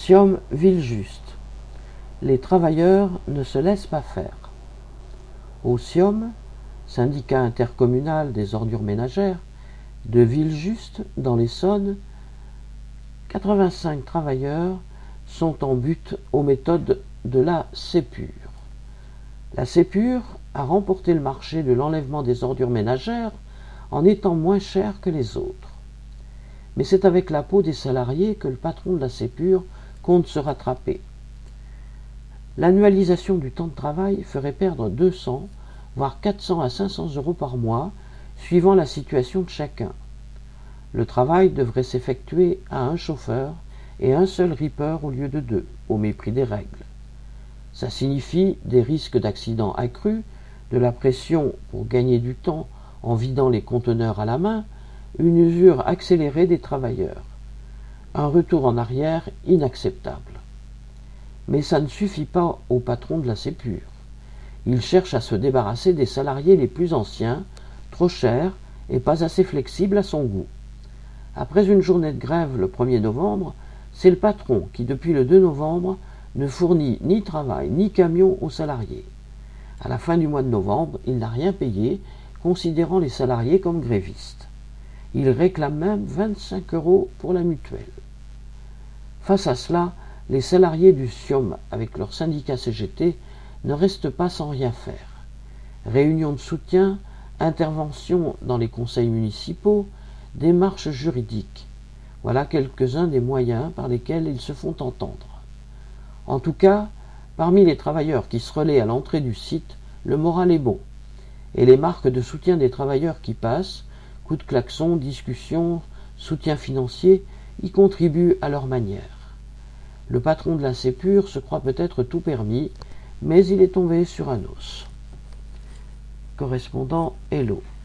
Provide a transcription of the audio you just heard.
Siom Villejuste. Les travailleurs ne se laissent pas faire. Au Siom, syndicat intercommunal des ordures ménagères, de Villejuste, dans l'Essonne, 85 travailleurs sont en butte aux méthodes de la Sépure. La Sépure a remporté le marché de l'enlèvement des ordures ménagères en étant moins chère que les autres. Mais c'est avec la peau des salariés que le patron de la Sépure compte se rattraper. L'annualisation du temps de travail ferait perdre 200, voire 400 à 500 euros par mois, suivant la situation de chacun. Le travail devrait s'effectuer à un chauffeur et un seul ripper au lieu de deux, au mépris des règles. Ça signifie des risques d'accidents accrus, de la pression pour gagner du temps en vidant les conteneurs à la main, une usure accélérée des travailleurs. Un retour en arrière inacceptable. Mais ça ne suffit pas au patron de la Sépure. Il cherche à se débarrasser des salariés les plus anciens, trop chers et pas assez flexibles à son goût. Après une journée de grève le 1er novembre, c'est le patron qui, depuis le 2 novembre, ne fournit ni travail ni camion aux salariés. À la fin du mois de novembre, il n'a rien payé, considérant les salariés comme grévistes. Il réclame même 25 € pour la mutuelle. Face à cela, les salariés du Siom, avec leur syndicat CGT, ne restent pas sans rien faire. Réunions de soutien, interventions dans les conseils municipaux, démarches juridiques. Voilà quelques-uns des moyens par lesquels ils se font entendre. En tout cas, parmi les travailleurs qui se relaient à l'entrée du site, le moral est bon. Et les marques de soutien des travailleurs qui passent, coups de klaxon, discussions, soutien financier, y contribuent à leur manière. Le patron de la Sépure se croit peut-être tout permis, mais il est tombé sur un os. Correspondant Hello.